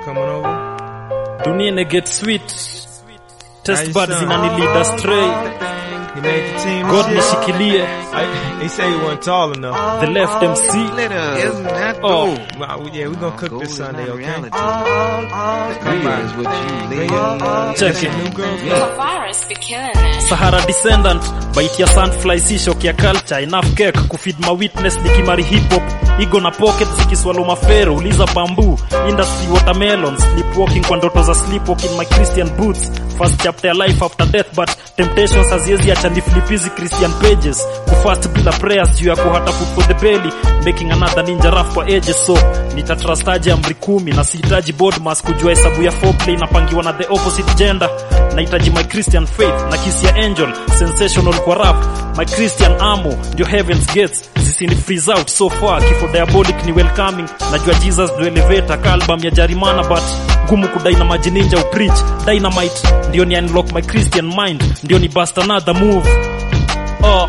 coming over. Dunia ina get sweet. Test buds zinanilida astray. He made the team. God nishikilie. He said he wasn't tall enough. The left MC. Isn't that Oh. Well, yeah, we're gonna cook this Sunday, okay? Here's what you live. Check it. New girl. The virus be killing it. Sahara descendant, bite ya sandfly si shock ya culture, enough cake kufeed my witness nikimari hip hop, ego na pocket zikiswalo mafero, uliza bamboo, industry watermelon, sleepwalking kwa ndoto za sleepwalking my Christian boots, first chapter ya life after death but temptations haziezi acha ni flipizi Christian pages, kufast bila prayers juu ya kuhata food for the belly, making another ninja rough kwa edges so, nitatrastaje amri 10 na sihitaji board mass kujua hesabu ya foreplay napangiwa na the opposite gender, nahitaji my Christian faith na kiss ya angel, sensational kwa rap, my Christian amo, ndio heaven's gates, zisini freeze out so far, kifo diabolic ni welcoming, najua Jesus do elevator, ka album ya Jarimana but, gumu kudai na maji ninja upreach, dynamite, ndio ni unlock my Christian mind, ndio ni bust another move, oh.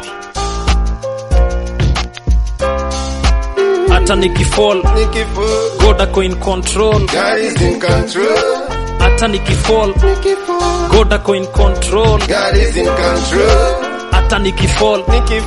Ata nikifall, God ako in control, God is in control. ata nikifall, God ako in control, God is in control. ata nikifall,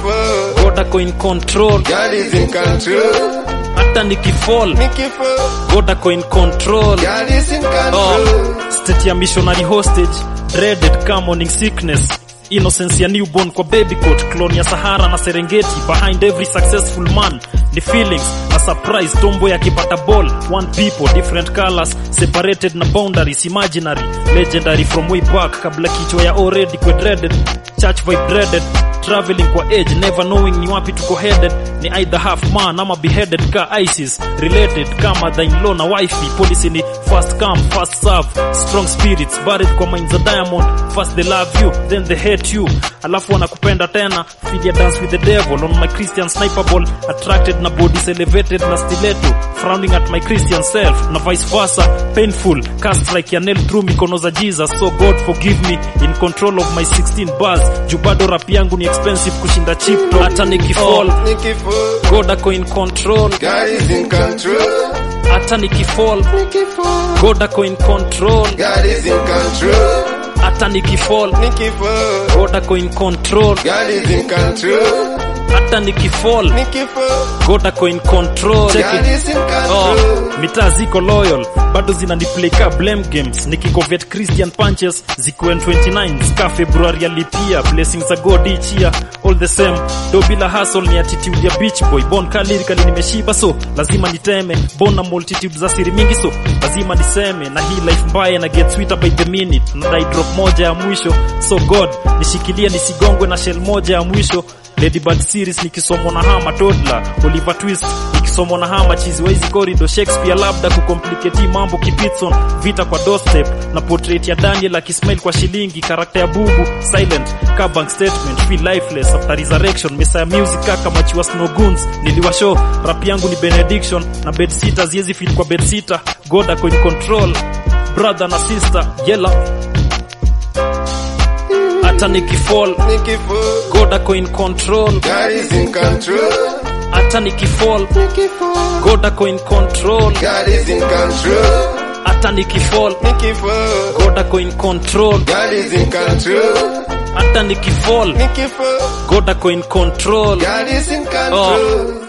God ako in control, God is in control. ata nikifall, God ako in control. God is in control. Oh, state ya missionary hostage, dreaded car morning sickness, innocence ya newborn kwa baby coat, clone ya Sahara na Serengeti, behind every successful man ni feelings na surprise, tombo ya kipata ball, one people, different colors, separated na boundaries, imaginary, legendary from way back, kabla kichwa ya already kwa dreaded, church vibe dreaded, traveling kwa edge, never knowing ni wapi tuko headed, ni either half man ama beheaded ka ISIS, related kama the in-law na wifey, policy ni fast come, fast serve, strong spirits, buried kwa minds of diamond, first they love you, then they hate you, alafu wanakupenda tena, feed ya dance with the devil, on my Christian sniper ball, attracted na bodies elevated na stiletto, frowning at my Christian self, na vice versa, painful, cast like ya nail through mikono za Jesus, so God forgive me, in control of my 16 bars, jubado rap yangu ni expensive kushinda cheap talk, ata nikifall, God ako in control, God is in control. ata nikifall, God ako in control, God is in control. ata nikifall, God ako in control, God is in control. ata nikifall, God ako in control. Check God it. is in control. Oh, mitaa ziko loyal, bado zinaniplay ka blame games, nikigovet Christian punches, ziko N29, ska February alipia, blessings za God each year, all the same, do bila hustle ni attitude ya beach boy, born ka lyrically nimeshiba so, lazima niteme, born na multitude za siri mingi so, lazima niseme, na hii life mbaya na get sweeter by the minute, na die drop moja ya mwisho, so God, nishikilie nisigongwe na shell moja ya mwisho, Lady Bird series nikisomo na Hama Toddler, Oliver Twist nikisomo na Hama Chizi Waizi Corridor, Shakespeare labda kucomplicate mambo Kipitson, vita kwa doorstep na portrait ya Daniel akismile kwa shilingi, karakta ya Bubu silent, ka bank statement, feel lifeless after resurrection, Messiah music kaka machiwa Snow Goons, niliwashow rap yangu ni benediction, na bed sitter ziezi feel kwa bed sitter, God ako in control, brother na sister yella, ata nikifall, God ako in control, God is in control. ata nikifall, God ako in control, God is in control. ata nikifall, God ako in control, God is in control. ata nikifall, God ako in control. God is in control.